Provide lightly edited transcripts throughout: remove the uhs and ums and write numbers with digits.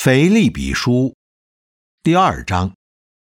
腓立比书第2章，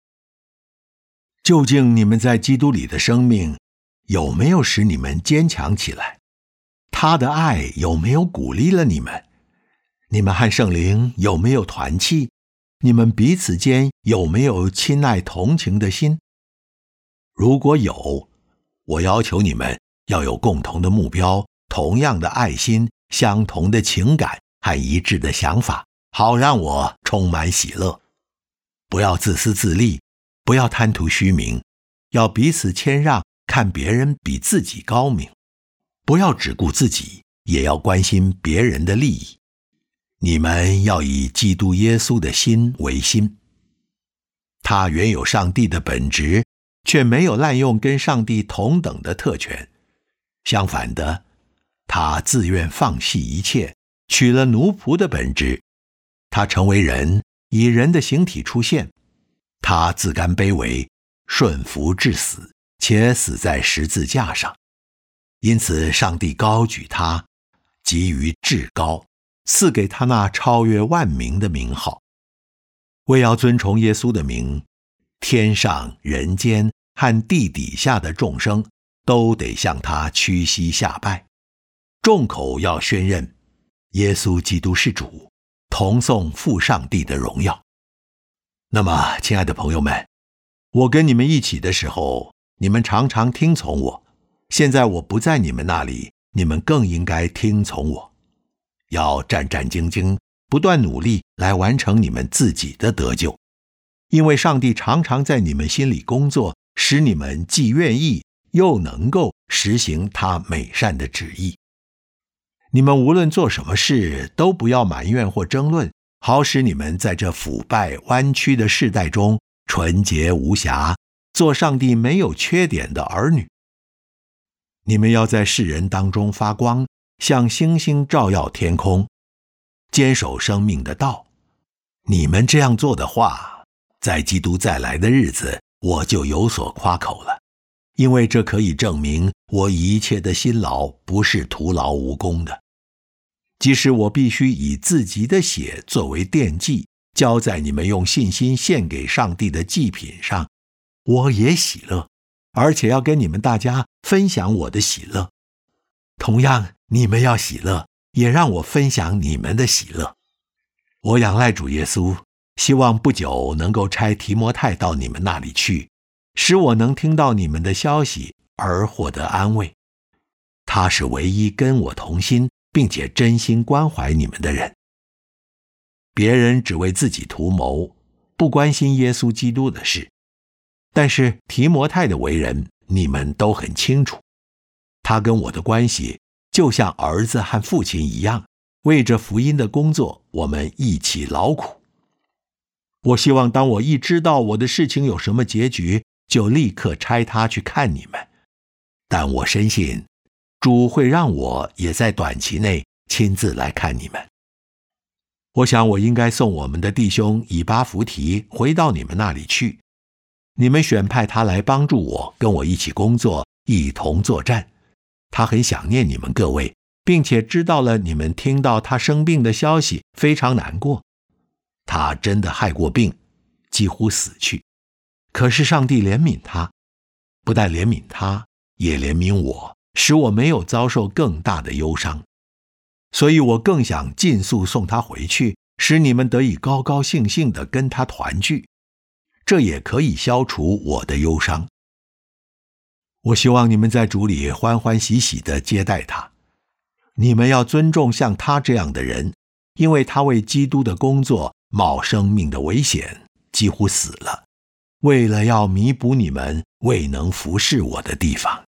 究竟你们在基督里的生命有没有使你们坚强起来？他的爱有没有鼓励了你们？你们和圣灵有没有团契？你们彼此间有没有亲爱同情的心？如果有，我要求你们要有共同的目标，同样的爱心，相同的情感和一致的想法，好让我充满喜乐。不要自私自利，不要贪图虚名，要彼此谦让，看别人比自己高明。不要只顾自己，也要关心别人的利益。你们要以基督耶稣的心为心。他原有上帝的本质，却没有滥用跟上帝同等的特权。相反的，他自愿放弃一切，取了奴仆的本质。他成为人，以人的形体出现。他自甘卑微，顺服至死，且死在十字架上。因此上帝高举他，给予至高，赐给他那超越万名的名号。为要尊崇耶稣的名，天上人间和地底下的众生都得向他屈膝下拜。众口要宣认耶稣基督是主，同颂父上帝的荣耀。那么亲爱的朋友们，我跟你们一起的时候，你们常常听从我。现在我不在你们那里，你们更应该听从我。要战战兢兢，不断努力来完成你们自己的得救。因为上帝常常在你们心里工作，使你们既愿意又能够实行他美善的旨意。你们无论做什么事，都不要埋怨或争论，好使你们在这腐败弯曲的世代中纯洁无瑕，做上帝没有缺点的儿女。你们要在世人当中发光，像星星照耀天空，坚守生命的道。你们这样做的话，在基督再来的日子，我就有所夸口了，因为这可以证明我一切的辛劳不是徒劳无功的。即使我必须以自己的血作为奠祭，交在你们用信心献给上帝的祭品上，我也喜乐，而且要跟你们大家分享我的喜乐。同样，你们要喜乐，也让我分享你们的喜乐。我仰赖主耶稣，希望不久能够差提摩太到你们那里去，使我能听到你们的消息而获得安慰。他是唯一跟我同心，并且真心关怀你们的人。别人只为自己图谋，不关心耶稣基督的事。但是提摩太的为人，你们都很清楚。他跟我的关系就像儿子和父亲一样，为着福音的工作，我们一起劳苦。我希望当我一知道我的事情有什么结局，就立刻差他去看你们。但我深信主会让我也在短期内亲自来看你们。我想我应该送我们的弟兄以巴弗提回到你们那里去。你们选派他来帮助我，跟我一起工作，一同作战。他很想念你们各位，并且知道了你们听到他生病的消息，非常难过。他真的害过病，几乎死去。可是上帝怜悯他，不但怜悯他，也怜悯我，使我没有遭受更大的忧伤。所以我更想尽速送他回去，使你们得以高高兴兴地跟他团聚。这也可以消除我的忧伤。我希望你们在主里欢欢喜喜地接待他。你们要尊重像他这样的人，因为他为基督的工作冒生命的危险，几乎死了，为了要弥补你们未能服侍我的地方。